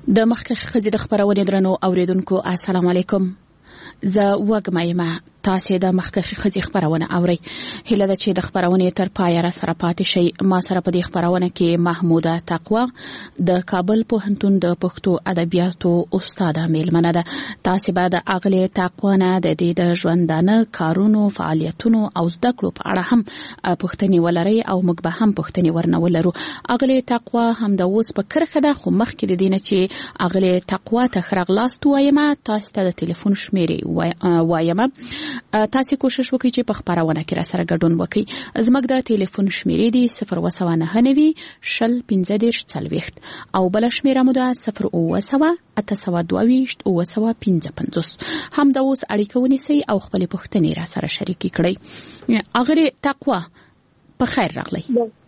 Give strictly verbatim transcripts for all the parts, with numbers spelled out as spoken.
د مخکښ ښځې د خبرونې درنو اوریدونکو السلام علیکم. زه وګمایمه تاسو د مخکښ ښځې خبرونه اورئ. هیله ده چې د خبرونې تر پای را سره پاتې شئ. ما سره په دې خبرونه کې محموده تقوا د کابل پوهنتون د پښتو ادبیاتو استاده میلمنه ده. تاسو به د اغلې تقوا نه د دې د ژوندانه کارونو، فعالیتونو او زده کړو په اړه هم پوښتنې ولرئ او موږ به هم پوښتنې ورنه ولرو. اغلې تقوا هم د اوس په کرخه ده، خو مخکې د دې نه چې اغلې تقوا ته خرغلاست وایم تاسو ته د ټلیفون شمیرې وایم. تاسو کوشش وکړئ چې په خبرونه کې را سره ګډون وکړئ. زموږ د ټلیفون شمیرې دي صفر اوه نهه نوي شل پنځه دېرش څلوېښت او بل شمیره مو ده صفر اوه سوه اته سوه دوه ویشت اوه سوه پنځه پنځوس. هم د اوس اړیکه ونیسئ او خپل پوښتنې را سره شریکې کړئ. اغلې تقوا په خیر راغلی.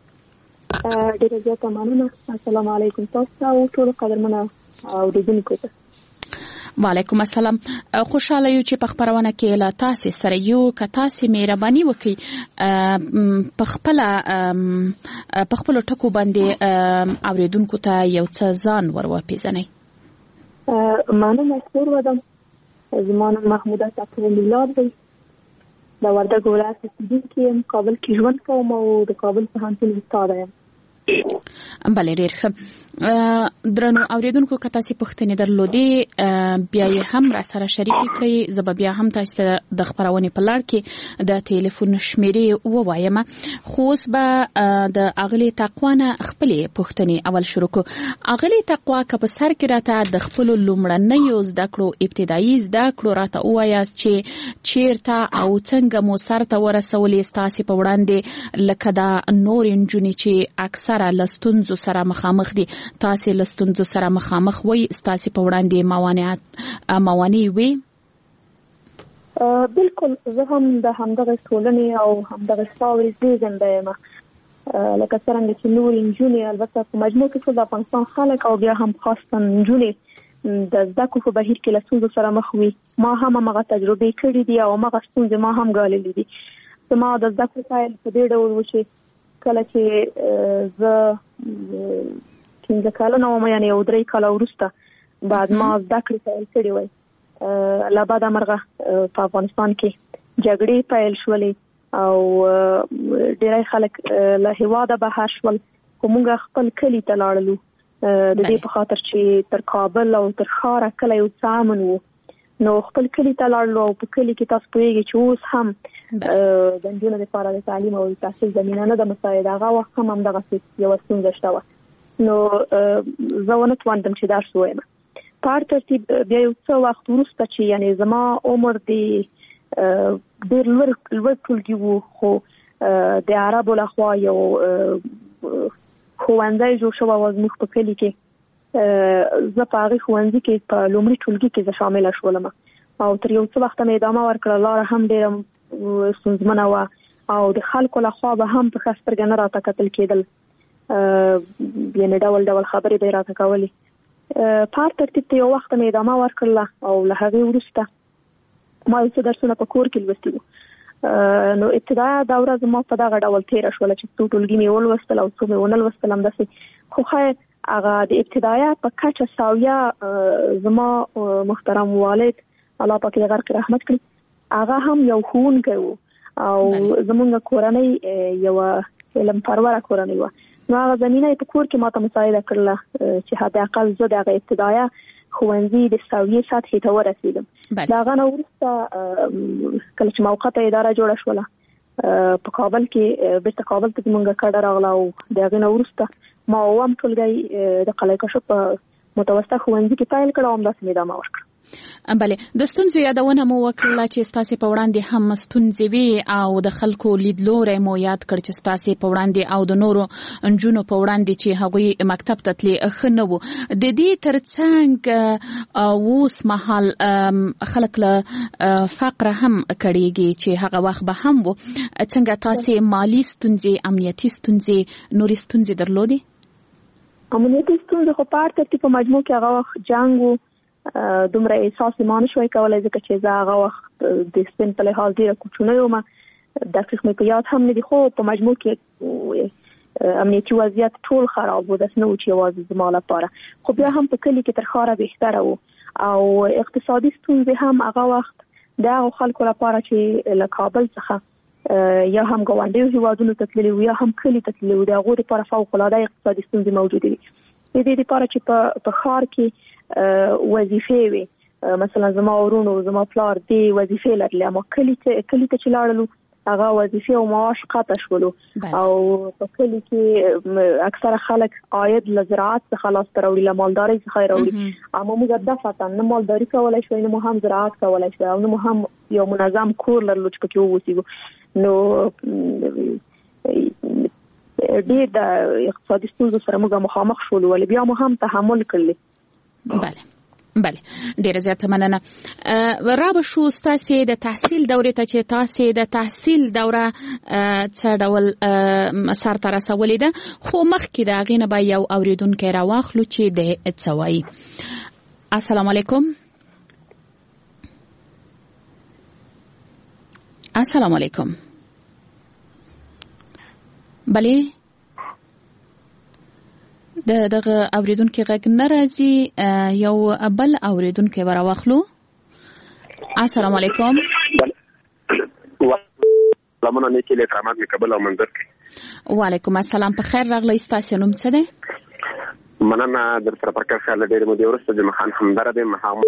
ډیره زیاته مننه. السلام علیکم تاسو او ټول قدرمنه اوریدونکو ته. وعلیکم السلام. خوشاله یو چې په خبرونه کې لا تاسو سره یو که تاسو مهرباني وکړئ په خپل په خپل ټکو باندې اوریدونکو ته یو څه ځان ورواپېژنئ. مننه خور ودم. زمانه محموده تقوا میلاد دی. د وردګ ولایت اوسیدونکې یم. کابل کې ژوند کوم او د کابل پوهنتون استاده یم. بله ډیر ښه. درنو اوریدونکو که تاسو پوښتنې درلودې بیا یې هم را سره شریکې کړئ. زه به بیا هم تاسو ته د خبرونې په لړ کې د ټلیفون شمیرې ووایم. خو اوس به د اغلې تقوا نه خپلې پوښتنې اول شروع کړو. اغلې تقوا که په سر کې راته د خپلو لومړنیو زده کړو ابتدایي زده کړو راته ووایاست چې چیرته او څنګه مو سرته ورسولې ستاسې په وړاندې لکه دا نور نجونې چې اکثر لستونزو سره مخامخ دي، تاسو لستونزو سره مخامخ وي، تاسو په وړاندې موانعات موانع وي؟ بالکل. زه هم د همدغه ټولنې او همدغه خاورې زیږنده یم. لکه څرنګه چې نور نجونې البته په مجموع کې ټول د افغانستان خلک او بیا هم خاصه نجونې د زده کړو په بهیر کې لستونزو سره مخ وي. ما هم هغه تجربې کړې دي او هغه ستونزې ما هم ګاللې دي. زما د زده کړو پیل په دې ډول و چې کله چې زه پنځه کلنه وم، یعنې یو درې کاله وروسته بعد ما زده کړې پیل کړې وای. له بعده مرغه په افغانستان کې جګړې پیل شولې او ډېری خلک له هېواده بهر شول، خو موږ خپل کلي ته لاړلو د دې په خاطر چې تر کابل او تر ښاره کلی یو څه امن و. نو خپل کلی ته لاړلو او په کلی کې تاسو پوهېږئ چې اوس هم د نجونو لپاره د تعلیم او تحصیل زمینه نه ده مساعده. هغه وخت هم همدغسې یوه ستونزه شته وه. نو زه ونه توانېدم چې درس ووایم. په هر ترتیب بیا یو څه وخت وروسته چې یعنې زما عمر د ډېر لوړ لوړ ټولګي و، خو د عربو لخوا یو ښوونځی جوړ شوی و زموږ په کلي کې. زه په هغې ښوونځي کې په لومړي ټولګي کې زه شامله شولم او تر یو څه وخته مې ادامه ورکړه. لاره هم ډېره ستونزمنه وه او د خلکو لخوا به هم په ښه سترګه نه راته کتل کېدل، یعنې ډول ډول خبرې به یې راته کولې. په هر ترتیب ته یو وخته مې ادامه ورکړله او له هغې وروسته ما یو څه درسونه په کور کې لوستي وو. نو ابتدایه دوره زما په دغه ډول تېره شوله چې څو ټولګي مې ولوستل او څو مې ونه لوستل همداسې. خو خیر هغه د ابتدایه په کچه ساویه زما محترم والد الله پاک یې غرق رحمت کړي، هغه هم یو ښوونکی و او زمونږ کورنۍ یوه علم پروره کورنۍ وه. نو هغه زمینه یې په کور کې ماته مساعده کړله چې حداقل زه د هغه ابتدایه ښوونځي د ساویې سطحې ته ورسېدم. د هغه نه وروسته کله چې موقته اداره جوړه شوله په کابل کې، بیرته کابل ته زمونږ کډه راغله او د هغې نه وروسته ما اووم ټولګی د قلعه کشف په متوسطه ښوونځي کې پیل کړه او همداسې مې ادامه ورکړه. بله، د ستونزو یادونه مو وکړله چې ستاسې په وړاندې هم ستونزې وي او د خلکو لیدلوری مو یاد کړ چې ستاسې په وړاندې او د نورو نجونو په وړاندې چې هغوی مکتب ته تلې ښه نه وو. د دې تر څنګ اوس مهال خلک له فقره هم کړېږي چې هغه وخت به هم وو. څنګه تاسې مالي ستونزې، امنیتي ستونزې، نورې ستونزې درلودې؟ امنیتي ستونزې خو په هر ترتیب په مجموع کې هغه وخت جنګ و. دومره احساس ما نه شوی کولی ځکه چې زه هغه وخت د سن په لحاظ ډېره کوچنۍ وم، دقیق مې په یاد هم نه دي، خو په مجموع کې امنیتي وضعیت ټول خراب و، داسې نه و چې یوازې زما لپاره، خو بیا هم په کلي کې تر ښاره بهتره و. او اقتصادي ستونزې هم هغه وخت د هغو خلکو لپاره چې له کابل څخه یا هم ګاونډیو هیوادونو ته تللي وو یا هم کلي ته تللي وو، د هغو لپاره فوق‌العاده اقتصادي ستونزې موجودې وي. د دې لپاره چې په ښار کې وظیفې وي، مثلا زما ورونو زما پلار دې وظیفې لرلې، اما کلي ته کلي ته چې لاړلو هغه وظیفې او معاش قطع شولو. او په کلي کې اکثره خلک عاید له زراعت څخه لاسته راوړي، له مالدارۍ څخه راوړي، اما موږ دفعتاً نه مالداري کولای شو نه هم زراعت کولای شو او نه هم یو منظم کور لرلو چې پکې ووسیږو. نو ډېر د اقتصادي ستونزو سره موږ مخامخ شولو، ولې بیا مو هم تحمل کړل. بله بله ډیره زیاته مننه. را به شو ستاسې د تحصیل دورې ته چې تاسې د تحصیل دوره څه ډول سرته رسولې ده، خو مخکې د هغې نه به یو اورېدونکی راواخلو چې د څه وایي. السلام علیکم. السلام علیکم. بله د دغه اوریدونکو غږ نه راځي، یو بل اوریدونکو به راواخلو. السلام علیکم. سلامونه نیکی له کرامات می قبل او منظر. وعلیکم السلام. په خیر راغلی. ستاسو نوم څه دی؟ مننه در سره پکې خاله ډېر مو دی ورسته جمع خان همدرد محمد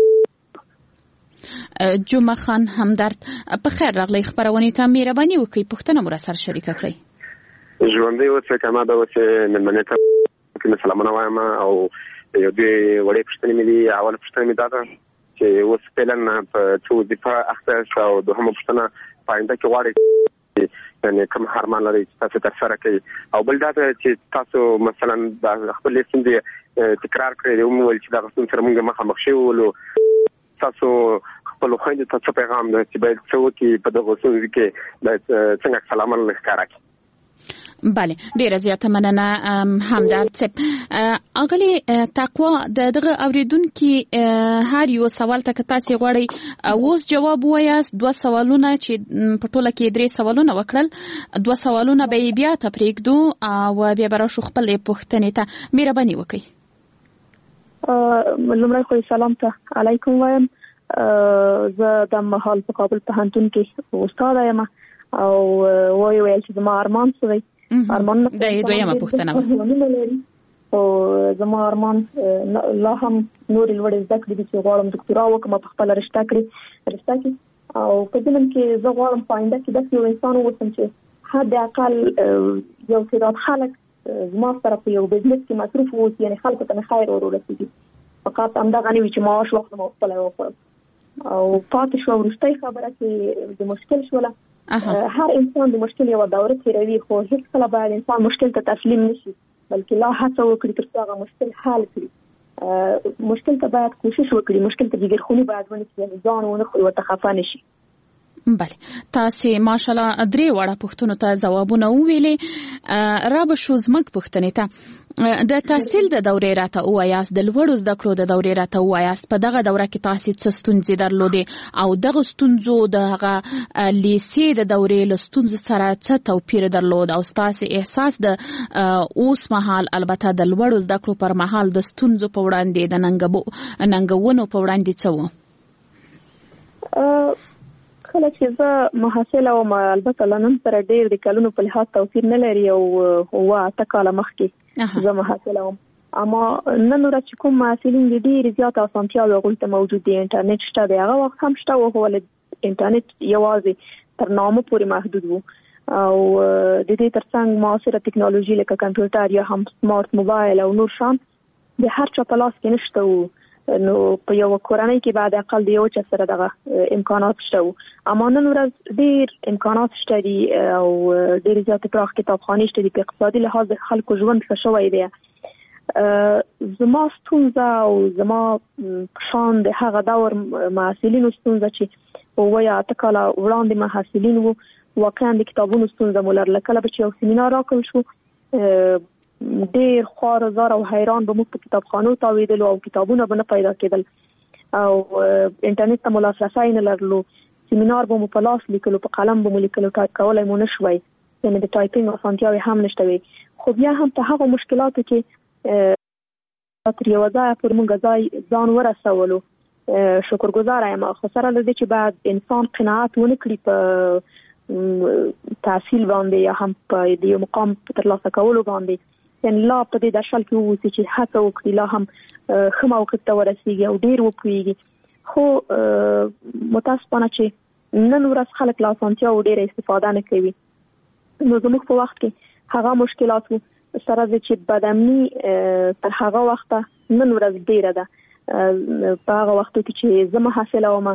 جمع خان همدرد. په خیر راغلی. خبرونه ته مهرباني وکړئ، پوښتنه مو را سره شریک کړئ. ژوندۍ اوسه کما دا اوسه نن ته کوم سلامونه وایم او یو دې وړې پښتنې مې دي. اول پښتنې مې دا ده چې اوس پلان په څو دفاع اخته او دوهمه پښتنه پاینده کې غواړي یعنی کوم هرمان لري چې تاسو تر سره کوي، او بل دا چې تاسو مثلا د خپل ستونزې تکرار کړئ او موږ چې دا ستونزې سره موږ مخامخ شو ولو تاسو خپل خويندې ته څه پیغام ده چې باید څه وکړي په دغه ستونزې کې باید څنګه سلامونه ښکارا کړي. بله ډیره زیاته مننه همدرد صاحب. اغلی تقوا د دغه اوریدونکو هر یو سوال ته تاسو غواړئ اوس جواب وایاست. دوه سوالونه چې په ټوله کې درې سوالونه وکړل، دوه سوالونه به بیا ته پرېږدو او بیا به راشو خپل پوښتنې ته. مهرباني وکړئ. لومړی خو سلام ته علیکم وایم. زه د مهال په کابل پوهنتون کې استاد یم او وایي ویل چې زما ارمان څه دی. ارمان د دویمه پوښتنه او زما ارمان لا هم نور لوړ زده کړې دي چې غواړم ډاکټرا وکړم په خپل رشته کې رشته کې او په دې کې زه غواړم پاینده کې د یو انسان وسم چې حد اقل یو څه خلک زما سره په یو بزنس کې مصروف وو، یعنی خلکو ته خیر ورسېږي. فقط همدا غني وي چې معاش وخت مو خپل وکړم او پاتې شو ورستۍ خبره کې د مشکل شوله. هر انسان د مشکل یو دوره تیروي، خو هیڅ کله باید انسان مشکل ته تسلیم نشي، بلکې لا هڅه وکړي تر څو هغه مشکل حل کړي. مشکل ته باید کوشش وکړي، مشکل ته جګرخونی باید ونیسي، ځان ونه خوري ورته خفه نشي. بله تاسو ماشاءالله درې وړه پوښتنو ته ځوابونه وویلې. را به شو زموږ پوښتنې ته د تحصیل د دورې راته وایاست، د لوړو زده کړو د دورې راته وایاست. په دغه دوره کې تاسو څه ستونزې درلودې او دغه ستونزو دغه لیسې د دورې له ستونزو سره څه توپیر درلود او تاسو احساس د اوس مهال البته د لوړو زده کړو پر مهال د ستونزو په وړاندې د ننګونو په وړاندې څه و؟ کله چې زه محصله وم، البته لنن سره ډېر د کلونو په لحاظ توپیر نه لري او هو اته کاله مخکې زه محصله وم، اما نن ورځ چې کوم محصلین دي ډېر زیات اسانتیاوې هغوی ته موجود دي. انټرنیټ شته دی، هغه وخت هم شته و، خو انټرنیټ یوازې تر نامه پورې محدود و او د دې ترڅنګ معاصره ټکنالوژي لکه کمپیوټر یا هم سمارټ موبایل او نور شان د هر چا په لاس کې نشته و. نو په یو کورنۍ کې بعد اقل د یو چا سره دغه امکانات شته و، اما نن ورځ ډېر امکانات شته دي او ډېر زیات پراخ کتابخانې شته دي. په اقتصادي لحاظ د خلکو ژوند ښه شوی دی. زما ستونزه او زما شان د هغه دور محصلینو ستونزه چې اوه یا اته کاله وړاندې محصلین وو، واقعا د کتابونو ستونزه مو لرله. کله به چې یو سیمینار راکړل شو ډېر خوار زار او حیران به موږ په کتابخانو تاویدلو او کتابونه به نه پیدا کېدل او انټرنیټ ته مو لاسرسی نه لرلو. سیمینار به مو په لاس لیکلو، په قلم به مو لیکلو، ټایپ کولای مو نه شوی. یعنې د ټایپینګ اسانتیاوې هم نشته وي. خو بیا هم په هغه مشکلاتو کې تر یو ځای پورې موږ ځای ځان ورسولو شکرګزاره یم. خو سره له دې چې باید انسان قناعت ونه کړي په تحصیل باندې یا هم په د یو مقام ترلاسه کولو باندې، یعنې لا په دې درشل کې واوسي چې هڅه وکړي لا هم ښه موقف ته ورسېږي او ډېر وپوهېږي. خو متاسفانه چې نن ورځ خلک له اسانتیاوو ډېره استفاده نه کوي. نو زموږ په وخت کې هغه مشکلات وو سره چې بدامني تر هغه وخته نن ورځ ډېره ده. په هغه وختو کې چې زه محصله وم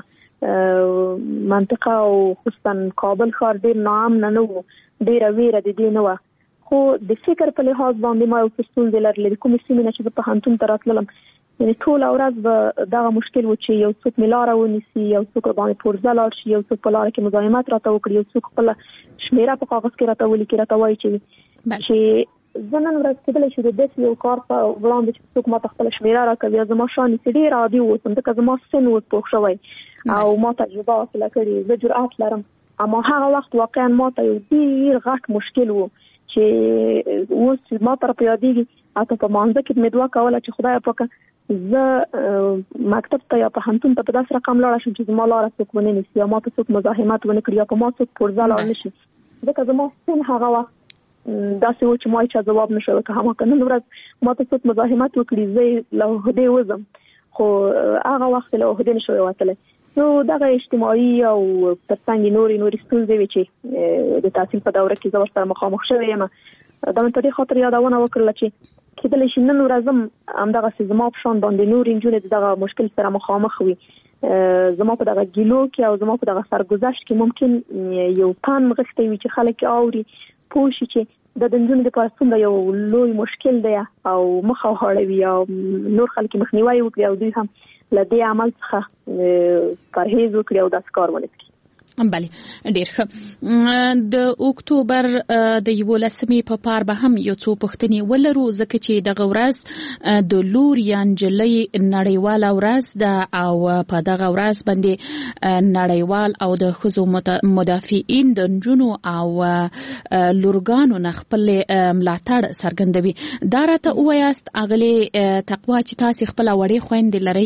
منطقه او خصوصا کابل ښار ډېر ناامنه نه و، ډېره ویره د دې نه وه. خو د فکر په لحاظ باندې ما یو څه ستونزې لرلې. د کومې سیمې نه چې زه پوهنتون ته راتللم، یعنې ټوله ورځ به دغه مشکل و چې یو څوک مې لاره ونیسي، یو څوک باندې پرزه لاړ شي، یو څوک په لاره کې مزاحمت راته وکړي، یو څوک خپله شمېره په کاغذ کې راته ولیکي، راته وایي چې چې زه نن ورځ کېدلی شي د داسې یو کار په وړاندې چې څوک ماته خپله شمېره راکوي یا زما شان نیسي ډېر عادي واوسم، ځکه زما سن اوس پوخ شوی او ما تجربه حاصله کړې، زه جرأت لرم. اما هغه وخت واقعا ماته یو ډېر غټ مشکل و چې اوس ما ته راپه یادېږي حتی په مانځه کې مې دعا کوله چې خدایه پاکه زه مکتب ته یا پوهنتون ته په داسې رقم لاړه شم چې زما لاره څوک ونه نیسي یا ما ته څوک مزاحمت ونه کړي یا په ما څوک پرزه لاړ نه شي، ځکه زما سن هغه وخت داسې و چې ما هیچا ځواب نه شو ورکړی. هماکه نن ورځ ما ته څوک مزاحمت وکړي زه له عهدې وځم، خو هغه وخت له عهدې نه شوی وتلی. نو دغه اجتماعي او ترڅنګ نورې نورې ستونزې وې چې د تحصیل په دوره کې زه ورسره مخامخ شوې یم. دا مې په دې خاطر یادونه وکړله چې کېدلی شي نن ورځ هم همدغسې زما په شان باندې نورې نجونې د دغه مشکل سره مخامخ وي. زما په دغه ګیلو کې او زما په دغه سرګذشت کې ممکن یو پن غښتی وي چې خلک اوري پوه شي چې د نجونو لپاره څومره یو لوی مشکل دی او مخه وهړوي او نور خلک مخنیوي وکړي او دوی هم له دې عمل څخه پرهیز وکړي او داسې کار ونه کړي. بله ډیر ښه. د اکتوبر د یولسمې په پار به هم یو څو پوښتنې ولرو ځکه چې دغه ورځ د لور یا نجلۍ نړیواله ورځ ده او په دغه ورځ باندې نړیوال او د ښځو مدافعین د نجونو او لورګانو نه خپل ملاتړ څرګندوي. دا راته ووایاست اغلې تقوا چې تاسې خپله وړې خویندې لرئ؟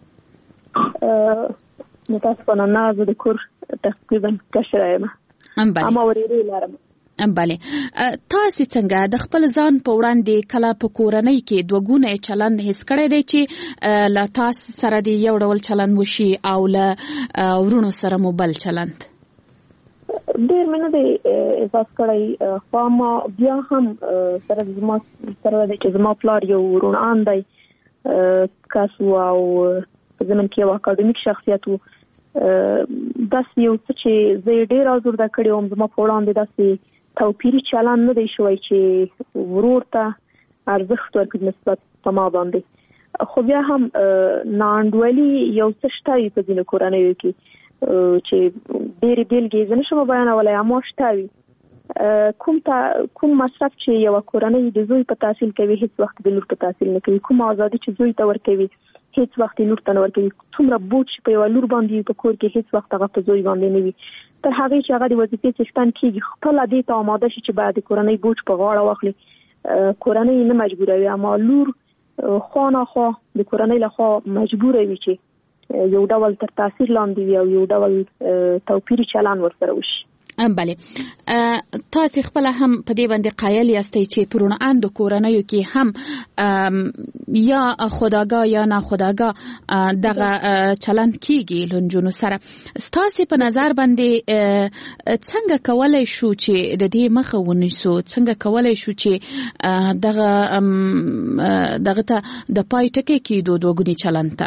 متاسفانه نه، زه د کور تقریبا کشره یم، اما ورېرې لرم. بله تاسې څنګه د خپل ځان په وړاندې کله په کورنۍ کې دوه ګونه چلند حس کړی دی چې له تاسې سره د یو ډول چلند وشي او له ورونو سره مو بل چلند؟ ډېر مې نه دی احساس کړی، خو اما بیا هم سره زما سره دی چې زما پلار یو روڼان دی کس و او په زمن کې یو اکاډمیک شخصیت و. داسې یو څه چې زه یې ډېر آزرده کړې وم، زما په وړاندې داسې توپیري چلند نه دی شوی چې ورور ته ارزښت ورکړي نسبت په ما باندې. خو بیا هم ناانډولي یو څه شته وي په ځینو کورنیو کې چې ډېرې بېلګې زه نشم بیانولی، اما شته وي. کوم کوم مصرف چې یوه کورنۍ د زوی په تحصیل کوي هیڅ وخت د لور په تحصیل نه کوي. کوم ازادي چې زوی ته ورکوي هیڅ وخت لور ته نه ورکوي. څومره بوج چې په یوه لور باندې په کور کې هیڅ وخت هغه په زوی باندې نه وي. تر هغې چې هغه د وظیفې څښتن کېږي خپله دې ته آماده شي چې باید د کورنۍ بوج په غاړه واخلي. کورنۍ نه مجبوروي، اما لور خواخوا د کورنۍ لخوا مجبوره وي چې یو ډول تر تاثیر لاندې وي او یو ډول توپیري چلند ورسره وشي. بله تاسې خپله هم په دې باندې قایل یاستئ چې په روڼاندو کورنیو کې هم یا خودآګاه یا ناخودآګاه دغه چلند کیږي له نجونو سره. ستاسې په نظر باندې څنګه کولی شو چې د دې مخه ونیسو؟ څنګه کولی شو چې دغه دغه ته د پای ټکی کېدو دوه ګوني چلند ته؟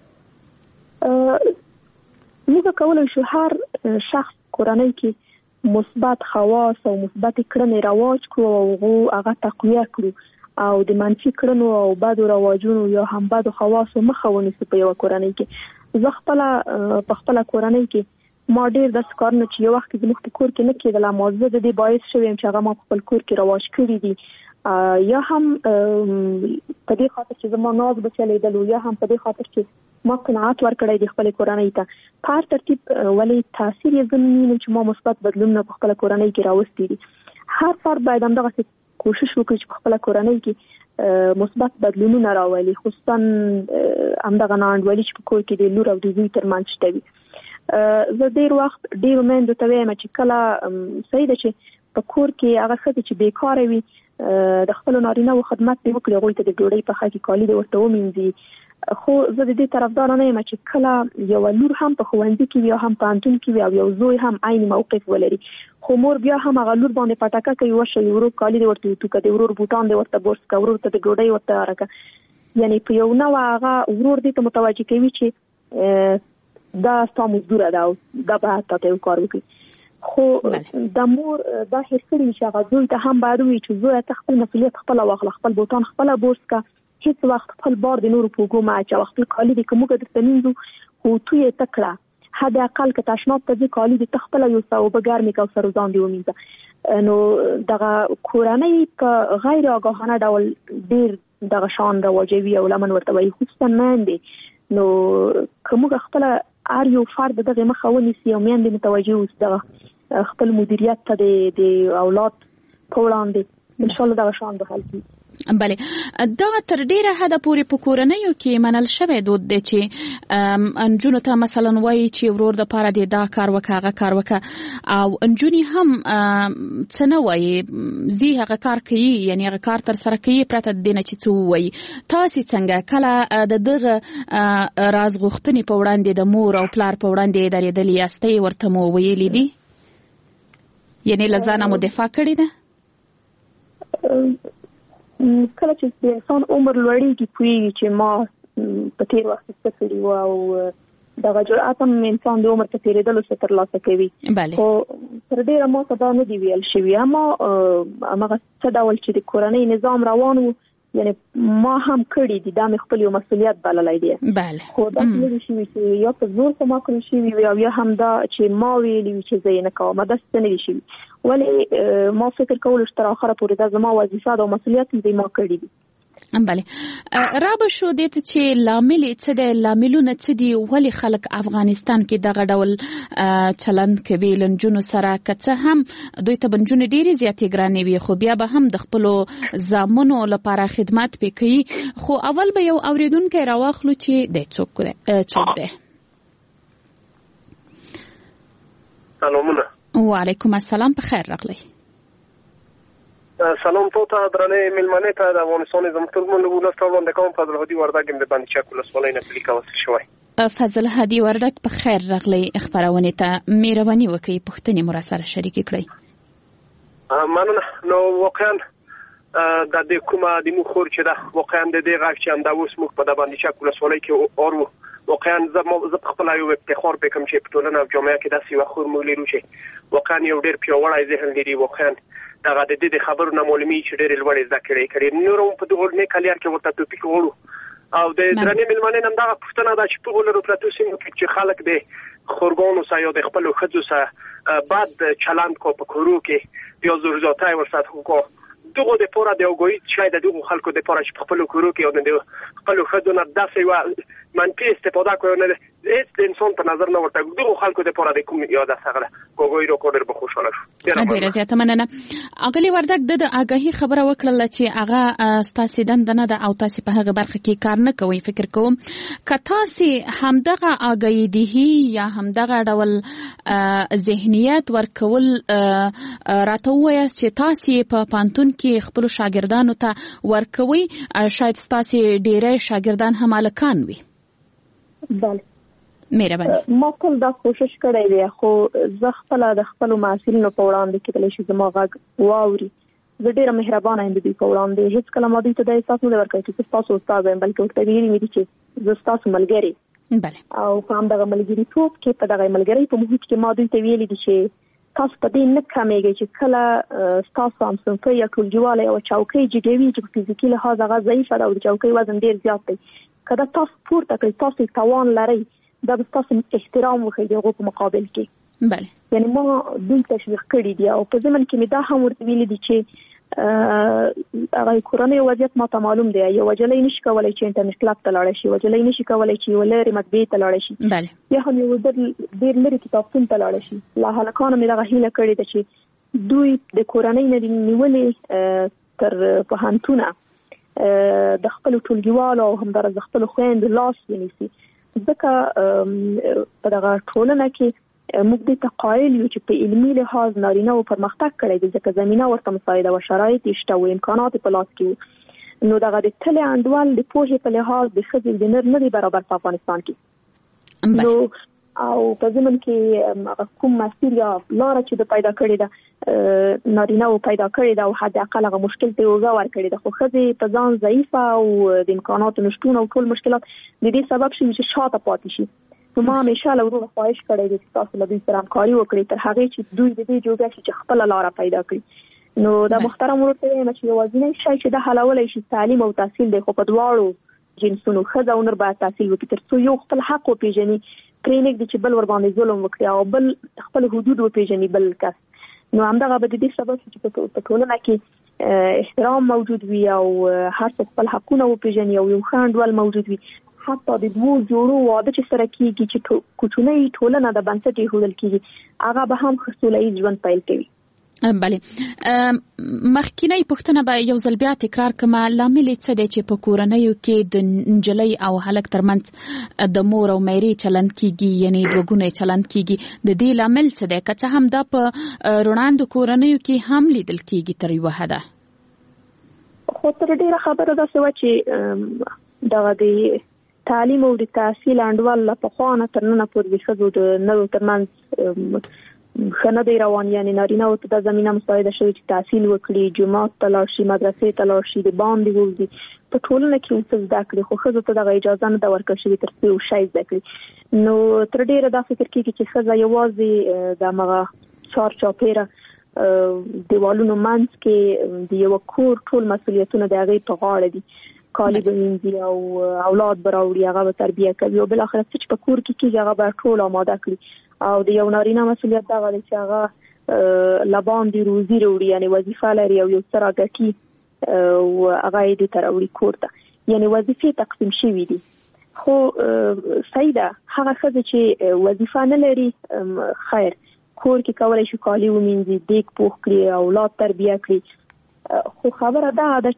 موږ کولی شو هر شخص کورنۍ کې مثبت خواص او مثبت کړنې رواج کړو او هغه تقویه کړو او د منفي کړنو او بدو رواجونو یا هم بدو خواصو مخه ونیسو په یوه کورنۍ کې. زه خپله په خپله کورنۍ کې ما ډېر داسې کارونه چې یو وخت کې زموږ په کور کې نه کېدل، اما زه د دې باعث شوی یم چې هغه ما په خپل کور کې رواج کړي دي. یا هم په دې خاطر چې زما ناز به چلېدلو، یا هم په دې خاطر چې ما قناعت ورکړی د خپلې کورنۍ ته. په هر ترتیب ولې تاثیر یې زه وینم چې ما مثبت بدلونونه په خپله کورنۍ کې راوستي دي. هر فرد باید هم دغه کوشش وکړي چې په خپل کورنۍ کې مثبت بدلونونه راولي، خصوصا همدغه ناانډولي چې په کور کې د لور او د زوی ترمنځ شته وي. زه ډیر وخت ډیر میندو ته وایم چې کله صحیح ده چې په کور کې هغه ښځه چې بیکاره وي د خپل نارینه و خدمت دی وکړي، هغوی ته د ډوډۍ پخه کې کالي د ورته ومینځي. خو زه د دې طرفدار نه یم چې کله یو لور هم په ښوونځي کې وي او هم پوهنتون کې وي او یو زوی هم عین موقف ولري، خو مور بیا هم هغه لور باندې پټکه کوي، وشه ورور کالي د ورته وتو کړي، ورور بوټان د ورته بورس کا، ورور ته د ډوډۍ ورته راکړه. یعنی په یو نوع هغه ورور دې ته متوجه کوي چې دا ستا مزدوره ده او دا به تاسو یو کار وکړي. خو د مور دا هیڅ کړي چې هغه زوی ته هم باید وي چې زوی ته خپل مسؤلیت خپل واخله، خپل بوټان خپل بورس کا، هیڅ وخت خپل بار د نورو په ګومه چې وخت کالي د کومه د تنینځو خو تو یې تکړه حد اقل که تشناب ته د کالي د تخپل یو څو بګر می کو سرزان دی ومینځه. نو دغه کورنۍ په غیر آگاهانه ډول ډیر دغه شان راوجوي او لمن ورته وي، خصوصا مېندې. نو کومه خپل ار یو فرد دغه مخاوني سي او مېندې متوجه اوس دغه خپل مدیریت ته د اولاد په وړاندې ان شاء الله دغه شان به حل شي. بله، دا تر ډیره حده پورې په کورنیو کې منل شوی دود دی چې انجونو ته مثلا وایي چې ورور د پاره دی دا کار وکړه هغه کار وکړه، او انجونی هم څه نه وایي زی هغه کار کوي، یعنی هغه کار تر سره کوي پرته د دې نه چې څه ووایي. تاسې څنګه کله د دغه راز غوښتنې په وړاندې د مور او پلار په وړاندې درېدلي یاستئ ورته مو ویلي دي، یعنی له ځانه مو دفاع کړې ده؟ کله چې د انسان عمر لوړېږي پوهېږي چې ما په تېر وخت څه کړي وو او دغه جرأت هم انسان د عمر په تېرېدلو څخه ترلاسه کوي. خو تر ډېره ما ته دا نه دي ویل شوي، اما هماغه څه ډول چې د کورنۍ نظام روان و یعنی ما هم کړي دي، دا مې خپل یو مسؤلیت بللی دی. خو دا نه دي شوي چې یا په زور څه ما کړی شوي وي او یا هم دا چې ما ویلي وي چې زه یې نه کوم، داسې څه نه دي شوي. ولې ما فکر کولو چې تر اخره پورې دا زما وظیفه ده او مسؤلیت مې ما کړی دي. بله، رابه شو دې ته چې لامل څه دی، لاملونه څه دي، ولې خلک افغانستان کې دغه ډول چلند کوي له نجونو سره؟ که څه هم دوی ته به نجونې ډېرې زیاتې ګرانې وي، خو بیا به هم د خپلو زامنو لپاره خدمت پې کوي. خو اول به یو اورېدونکی راواخلو چې دی څوک دی. سلامونه. وعلیکم السلام، په خیر راغلی. سلام تو ته درنې ملمنې ته د افغانستان زموږ ټولمن ولس ته وړاندې کوم. فضل هدي وردګ د باندې چک ولسوالۍ نه کلیکا وصل شوی. فضل هدي وردګ، په خیر راغلی. خبرونه ته مهرباني وکړئ، پوښتنې مو را سره شریک کړئ. مننه. نو واقعا د دې کومه د مو خور چې دا واقعا د دې غږ چې انده اوس موږ په د باندې چک ولسوالۍ کې اورو، واقعا زه په خپل یو افتخار وکم چې په ټولنه او جامعه کې داسې یو خور موږ لرو چې واقعا یو ډېر پیاوړی ذهن لري. واقعا دغه د دې خبرو نه معلومي چې ډېر لوړ زده کړې کړي. نور په دغه نه کلیار کې ورته ټوپیک وړو او د درنې ملمنې نن دا پښتنه دا چې په ولر پراتو سیمو کې چې خلک د خورګونو سره یا د خپل خځو سره بد چلند کو په کورو کې بیا زور زیاتای ورسات کو دغه د پوره د اوګوي چې د دغه خلکو د پوره چې خپل کورو کې او د خپل خځو نه داسې و منفي استفاده کوي نه هیڅ انسان په نظر نه ورته دغه خلکو د پوره د کوم یاد سره کوګوي رو کوډر به خوشاله شو. ډیره زیاته مننه. اغلی وردګ د آگاهی خبره وکړه چې هغه ستاسو دند نه ده او تاسو په هغه برخه کې کار نه کوئ. فکر کوم که تاسو همدغه آگاهی دی یا همدغه ډول ذهنیت ورکول راته وایي چې تاسو په پانتون کې خپل شاګردانو ته ورکوي، شاید تاسو ډیره شاګردان هم الکان وي. بله، مهرباني. ما ټول دا کوشش کړی دی، خو زه خپل د خپل محصلینو په وړاندې کې تل شي زما غږ واوري. زه ډیره مهربانه یم د دوی په وړاندې. هیڅ کله ما دوی ته دا احساس نه ورکوي چې تاسو استاد یم، بلکې ورته ویلي مې دي چې زه ستاسو ملګری. بله. او په همدغه ملګریتوب کې په دغه ملګرۍ په محیط کې ما دوی ته ویلي دي چې تاسو په دې نه کمیږئ چې کله ستاسو هم صنفي یا ټولګیوالی او چوکۍ جګوي چې په فزیکي لحاظ هغه ضعیفه ده او د چوکۍ وزن ډېر زیات دی، که دا تاسو پورته کړئ تاسو توان لرئ، دا به تاسو احترام وښیي د هغو په مقابل کې. بله. یعنی ما دوی تشویق کړي دي او په ضمن کې مې دا هم ورته ویلي دي چې هغه کورنۍ وضعیت ما ته معلوم دی. یو وجلی نشي کولی چې انټرنیټ کلب ته لاړه شي، وجلی نشي کولی چې یو لرې مطبعې ته لاړه شي، بله. یا هم یو ډېر لرې کتابتون ته لاړه شي. لا هلکانو مې دغه هیله کړې ده چې دوی د کورنۍ نه نیولې تر پوهنتونه د خپل ټولګیوالو او همدارس د خپل خويندو لاس ونیسي. ځکه په دغه ټولنه کې موږ د تقایل یو چې په علمي لحاظ نارینه او پرمختګ کړی دی، ځکه زمينه ورته مساعده او شرایط شته او امکانات په لاس کې، نو دغه د تل اندوال د پوهې په لحاظ د ښځې د نر نه دی برابر په افغانستان کې. نو او په زمن کې کوم مسیر یا لار چې د پیدا کړی ده نارینه او پیدا کړی ده او حد اقل هغه مشکل ته وزاور کړی ده، خو ښځې په ځان ضعیفه او د امکاناتو نشټون او ټول مشکلات د دې سبب شي چې شاته پاتې شي. نو ما همیشه له ورو خواهش کړی دی چې تاسو له دوی سره همکاري وکړئ تر هغه چې دوی د دې جوړه شي چې خپل لار پیدا کړي. نو دا محترم ورته چې یوازینی شی چې د حلولای شي تعلیم او تحصیل دی، خو په دواړو جنسونو ښځه او نر باید تحصیل وکړي ترڅو یو خپل حق وپیژني، پرېنګ د چې بل ور باندې ظلم وکړي او بل خپل حدود وپیژني بل کس. نو همدغه به د دې سبب چې په ټولنه کې احترام موجود وي او هر څوک خپل حقونه وپیژني او یو خاندوال موجود وي. حتی د دوه جوړو واده چې سره کیږي چې کوچنۍ ټولنه د بنسټ ایښودل کیږي هغه به هم خصوصي ژوند پیل کوي. بله مخکینی پوښتنه به یو ځل بیا تکرار کما، لامل څه دی چې په کورنیو کې د نجلۍ او هلک ترمنځ د مور او میرې چلند کیږي، یعنی دوګونه چلند کیږي؟ د دې لامل څه دی؟ که څه هم دا په روڼاندو کورنیو کې هم لیدل کیږي تر یوه حده، خو تر ډیره خبره ده چې دغه د تعلیم او د تحصیل انډول په خوانه تر نن پورې ښځو د نړۍ ترمنځ خنه دی روان، یعنی نارینه او ته زمينه مساعده شوی چې تحصیل وکړي، جماعت ته لاړ شي، مدرسې ته لاړ شي، د باندې وځي په ټولنه کې څه زده کړي، خو ښځو ته دغه اجازه نه ده ورکړل شوې تر څو یو شی زده کړي. نو تر ډیره دا فکر کېږي چې ښځه یوازې د هغه چار چاپیره دیوالونو منځ کې د یو کور ټول مسؤلیتونه د هغې په غاړه دي، کالي به وینځي او اولاد به راوړي، هغه به تربیه کوي او بالاخره څه چې په کور کې کېږي هغه به ټول آماده کړي. او د یو نارینه مسؤلیت دغه دی چې هغه لباندې روزي وروړي، یعنی وظیفه لري او یو څه راګټي او هغه یې دې ته راوړي کور ته، یعنی وظیفې تقسیم شوي دي. خو صحیح ده هغه ښځه چې وظیفه نه لري خیر کور کې کولی شي کالي ومینځي، دیګ پوخ کړي، اولاد تربیه کړي، خو خبره دا ده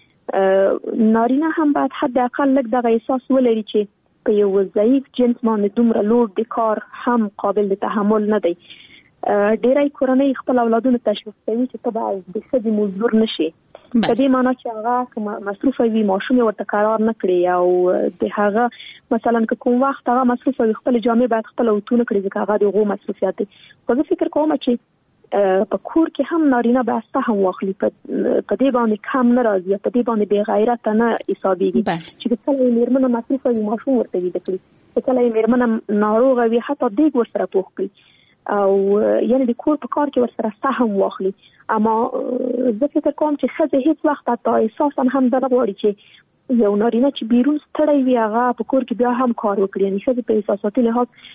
چې نارینه هم باید حد اقل لږ دغه احساس ولري چې په یو ضعیف جنس باندې دومره لوډ د کار هم قابل د تحمل نه دی. ډیری کورنۍ خپل اولادونو تشویق کوي چې ته باید د ښځې مزدور نشي، په دې معنی چې هغه مصروفه وي، ماشوم ورته قرار نه کړي او د هغه مثلا که کوم وخت هغه مصروفه وي خپل جامې باید خپل اوتونه کړي ځکه هغه د هغو مسؤلیت دی. خو زه فکر کوم چې په کور کې هم نارینه به سهم واخلي، په دې باندې کم نه راځي، په دې باندې بې غیرته نه حسابېږي چې کله یې مېرمنه مصروفه وي ماشوم ورته ویده کړي، کله یې مېرمنه ناروغه وي حتی دیګ ورسره پوخ کړي او یعنې د کور په کار کې ورسره سهم واخلي. اما زه فکر کوم چې ښځې هیڅ وخت حتی احساسا هم دا نه غواړي چې یو نارینه چې بیرون ستړی وي هغه په کور کې بیا هم کار وکړي، یعنې ښځې په احساساتي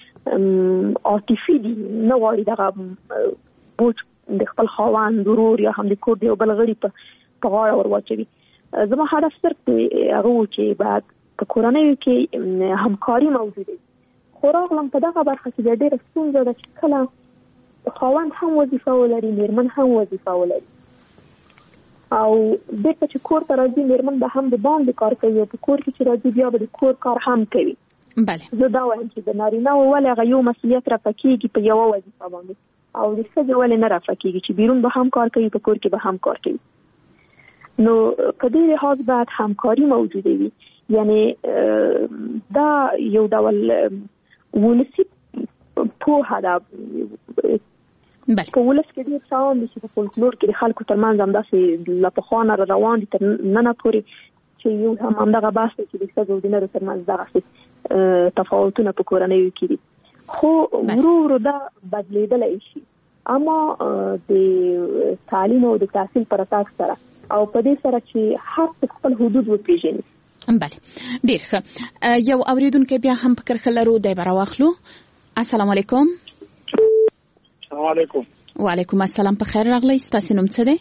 لحاظ عاطفي دي، نه غواړي دغه بوج د خپل خاوند ورور یا هم د کور د یو بل غړي په غاړه ور واچوي. زما هدف صرف هغه و چې باید په کورنیو کې همکاري موجوده وي. خو راغلم په دغه برخه کې ډېره ستونزه ده چې کله خاوند هم وظیفه ولري، مېرمن هم وظیفه ولري او بیرته چې کور ته راځي مېرمن به هم د باندې کار کوي او په کور کې چې راځي بیا به د کور کار هم کوي. بله زه دا وایم چې د نارینه ولې هغه یو مسؤلیت راپکېږي په یوه وظیفه باندې او د ښځې ولې نه رافقېږي چې بیرون به هم کار کوي په کور کې به هم کار کوي. نو په دې لحاظ باید همکاري موجوده وي، یعنی دا یو ډول ولسي پوهه ده. په ولس کې ډېر څه دي چې په فولکلور کې د خلکو ترمنځ همداسې له پخوا نه روان دي تر ننه پورې چې یو هم همدغه بحث دی چې د ښځو او د نرو ترمنځ دغسې تفاوتونه په کورنیو کې دي. خو ورو ورو دا بدلیدلی شي، اما د تعلیم او د تحصیل پر اساس سره او په دې سره چې هر څوک خپل حدود وپیژني. بله ډیر ښه. یو اوریدونکی بیا هم فکر خلرو دی به راواخلو. السلام علیکم. السلام علیکم. وعلیکم السلام، په خیر راغلی. ستاسو نوم څه دی؟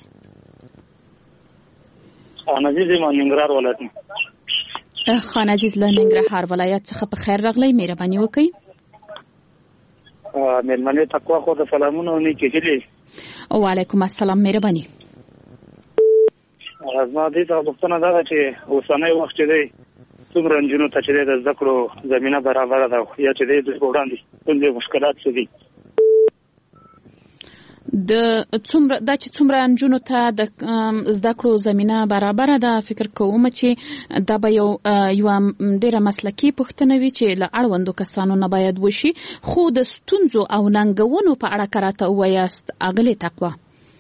خان عزیز ما ننګرهار ولایت. خان عزیز له ننګرهار ولایت څخه په خیر راغلی، مهرباني وکړئ. مېلمنې تقوا خو د سلامونو نه کېږي. وعلیکم السلام مهرباني. زما دې ته پوښتنه ده چې اوسنۍ وخت چې دی څومره نجونو ته چې د زده کړو زمينه برابر ده یا چې د وړاندې څنګه مشکلات دي د څومره د چې څومره نجونو ته د زده کړو زمينه برابر ده فکر کوم چې دا به یو یو ډیره مسلکی پوښتنه وي چې له اړوندو کسانو نه باید وشي خو د ستونزو او ننګونو په اړه کراته وایست اغلی تقوا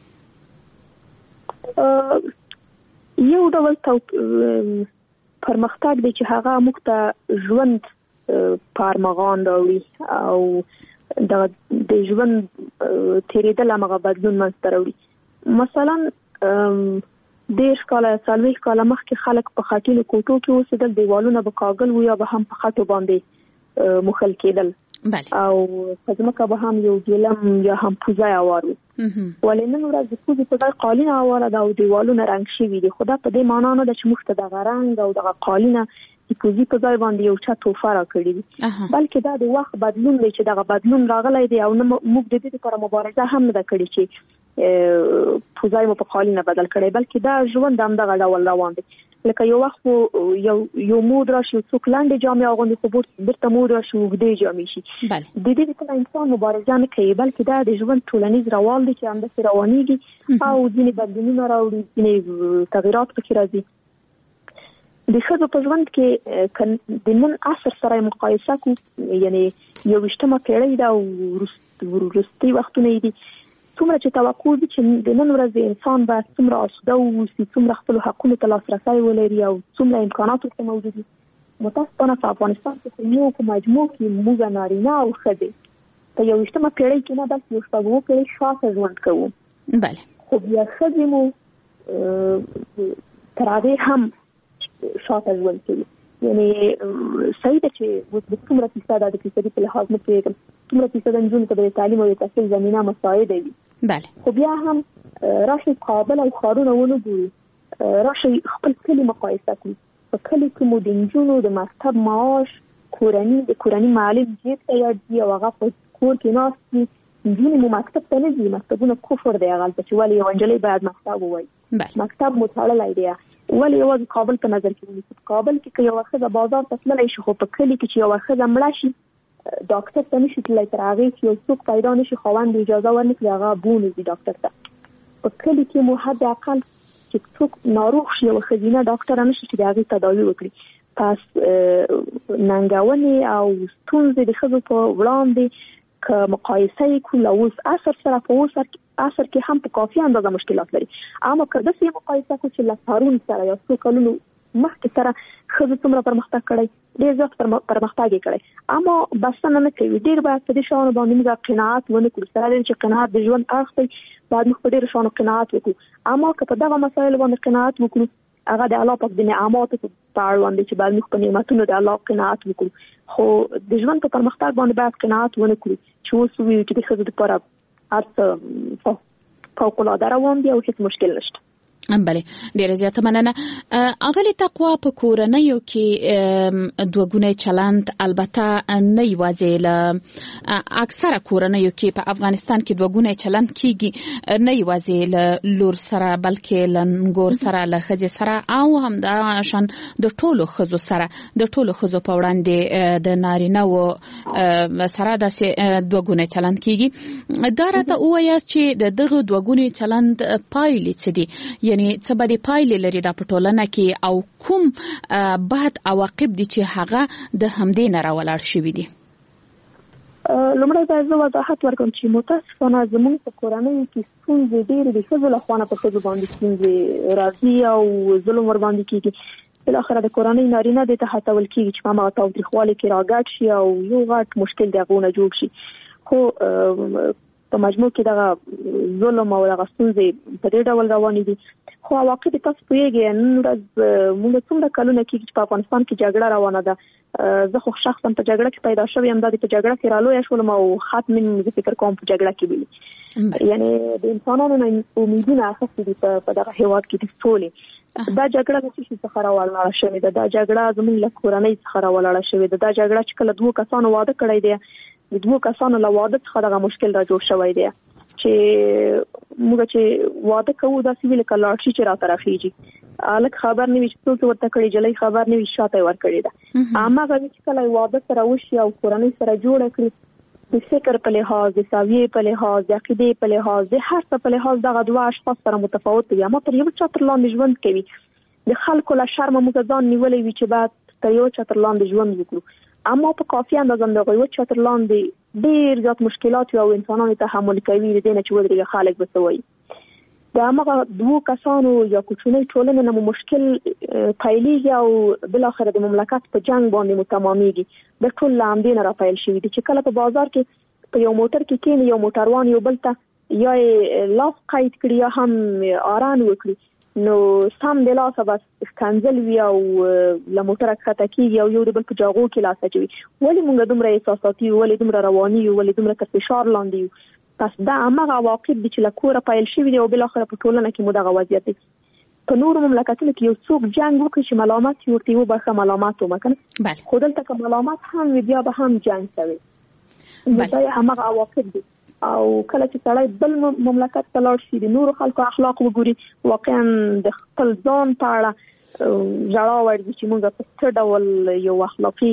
یو ډول تو پرمختګ دی چې هغه موږ ته ژوند پارمغان راوړي او د د ژوند تیریدل هغه بدلون منځته راوړي. مثلا ډېر کاله څلوېښت کاله مخکې خلک په خټینو کوټو کې اوسېدل، دیوالونه به کاغل وي یا به هم په خټو باندې مخل کېدل او په ځمکه به هم یو ګیلم یا هم پوزه هوار وي. ولې نن ورځ د پوزې په ځای قالین هواره ده او دیوالونه رنګ شوي دي، خو دا په دې معنا نه ده چې موږ ته دغه رنګ او دغه قالینه د پوزې په ځای باندې یو څه توفه راکړي دي، بلکې دا د وخت بدلون دی چې دغه بدلون راغلی دی او موږ د دې لپاره مبارزه هم نه ده کړې چې پوزه مو په قالینه بدل کړي، بلکې دا ژوند همدغه ډول روان دی. لکه یو وخت یو یو مود راشي څوک لاندې جامې اغوندي خو بیرته مود راشي اوږدې جامې شي. د دې لپاره انسان مبارزه نه کوي، بلکې دا د ژوند ټولنیز روال دی چې همداسې روانېږي او ځینې بدلونونه راوړي، ځینې تغیرات پکې راځي. د ښځو په ژوند کې د نن عصر سره مقایسه کو، یعنی یوویشتمه پیړۍ ده او وروستي وختونه دي، څومره چې توقع دي چې د نن ورځ انسان به څومره آسوده واوسي، څومره خپل حقونو ته لاسرسی ولري او څومره امکانات ورته موجود دي. متاسفانه په افغانستان کې یو په مجموع کې موږ نارینه او ښځې په یوویشتمه پیړۍ کې نه بلکې یو شپږ اووه پیړۍ شاته ژوند کوو. بله خو بیا ښځې مو تر هغې هم شاته ژوند کوي. یعنی صحیح ده چې څومره فیصده د فیصدي په لحاظ نه پوهېږم څومره فیصده نجونو ته د تعلیم او د تحصیل زمینه مساعده وي. بله خو بیا هم راشي کابل او ښارونه ونه ګورو، راشي خپل کلي مقایسه کړو. په کلي کې مو د نجونو د مکتب معاش کورني د کورني معلم جیب ته یادي او هغه په کور کې ناست دي، نجونې مو مکتب ته نه ځي، مکتبونه کفر دی هغلته چې ولې یوه نجلۍ باید مکتب ووایي، مکتب مو تړلی دی. ولې یوازې کابل په نظر کې ونیسو؟ په کابل کې که یوه ښځه بازار ته تللی شي، خو په کلي کې چې یوه ښځه مړه شي ډاکټر ته نشي تللی، تر هغې چې یو څوک پیدا نشي خاوند اجازه ورنکړي هغه بونځي ډاکټر ته. په کلي کې مو حد اقل چې څوک ناروغ شي یوه ښځینه ډاکټره نشي چې د هغې تداوي وکړي. پس ننګونې او ستونزې د ښځو په وړاندې که مقایسه یې کړو له اوس عصر سره، په اوس عصر کې هم په کافي اندازه مشکلات لري، اما که داسې مقایسه کړو چې له پرون سره یا څو کلونو مخکې سره ښځو څومره پرمختګ کړی، ډېر زیات پرمختګ یې کړی، اما بسنه نه کوي. ډېر باید په دې شیانو باندې موږ قناعت ونه کړو. سره دی چې قناعت د ژوند اړخ دی، باید موږ په ډېرو شیانو قناعت وکړو، اما که په دغه مسایلو باندې قناعت وکړو هغه د الله پاک د نعماتو په اړوند دی چې باید موږ په نعمتونو د الله قناعت وکړو. خو د ژوند په پرمختګ باندې باید قناعت ونه کړو چې اوس ووایو چې د ښځو دپاره هر څه فوق‌العاده روان دي او هیڅ مشکل نشته. بله ډیره زیاته مننه. اغلی تقوا په کورنیو کې دوه چلند البته نه یوازې له اکثره کورنیو کې په افغانستان کې دوه چلند کیږي، نه یوازې له لور سره بلکې له نګور سره، له ښځې سره او هم د شان د ټولو ښځو سره، د ټولو ښځو په وړاندې د نارینه و سره داسې دوه چلند کیږي. دا راته ووایاست چې د دغه دوه چلند پایلې څه دي؟ یعنی څه به د پایلې لري دا په ټولنه کې او کوم بد عواقب دي چې هغه د همدې نه راولاړ شوي دي؟ لومړی باید زه وضاحت ورکړم چې متاسفانه زموږ په کورنیو کې ستونزې ډېرې د ښځو له خوا نه په ښځو باندې ستونزې راځي او ظلم ورباندې کېږي. بالاخره د کورنۍ نارینه دې ته هڅول کېږي چې په هماغه تاوتریخوالي کې راګډ شي او یو غټ مشکل د هغو نه جوړ شي. خو په مجموع کې دغه ظلم او دغه ستونزې په دې ډول روانې دي. خو عواقب تاسو پوهیږئ نن ورځ موږ څومره کلونه کېږي چې په افغانستان کې جګړه روانه ده. زه خو شخصا په جګړه کې پیدا شوی یم، دا په جګړه کې رالویه شولم او ختم مې زه فکر کوم په جګړه کې ویلي. یعنی د انسانانو نه امیدونه اخیستي دي په دغه هېواد کې د سولې. دا جګړه له څه شي څخه راولاړه شوې ده؟ دا جګړه زموږ له کورنۍ څخه راولاړه شوې ده. دا جګړه چې کله دوه کسانو واده کړی دی، د دوه کسانو له واده څخه دغه مشکل را جوړ شوی دی چې موږ چې واده کوو دا سیویل کلاټشي چې را طرفيږي الک خبر نه وي چې څوک ورته کړي جلې خبر نه وي شاته ور کړی دا اما غوښتل چې کله واده سره وشي او کورنۍ سره جوړ کړي د فکر په لحاظ د ساویې په لحاظ د عقیدې په لحاظ د هر څه په لحاظ دغه دوه اشخاص سره متفاوت دي اما پر یو چتر لاندې ژوند کوي د خلکو له شرم موږ ځان نیولې وي چې بعد تر یو چتر لاندې ژوند وکړو اما په کافي اندازه د یو چتر لاندې ډېر زیات مشکلات او انسانانو تحمل کوي د دې نه چې ودرېږي خلک بسوي د هغه دوه کسانو یا کوچنۍ ټولنې نه مشکل پایلېږي او بل اخر د مملکت په جنگ باندې متمامېږي د ټول لاندې نه را پیل شوی دي چې کله په بازار کې په یو موټر کې کېني یو موټروان یو بل ته یا لاس قید کړي یا هم آران وکړي نو سم د لاسه بس کنځل وی او له موټر ښکته کېږي او یو د بل په جاغو کې لاس اچوي ولې موږ دومره احساساتي ولې دومره رواني ولې دومره تر فشار لاندې پس دا هغه واقع دي چې لکوره پایل شوی دی او بل اخر په ټولنه کې مدغه وضعیت دي په نور مملکتونو کې یو څوک جنگ وکړي چې ملامت ورته یو برخه ملامت ومکنه بله خو دلته که ملامت هم وي بیا به هم جنگ کوي دا هغه واقع دي او کله چې سړی بل مملکت ته لاړ شي د نور خلکو اخلاق وګوري واقعا د خپل ځان په اړه ژړا ورځي چې موږ په څه ډول یو اخلاقي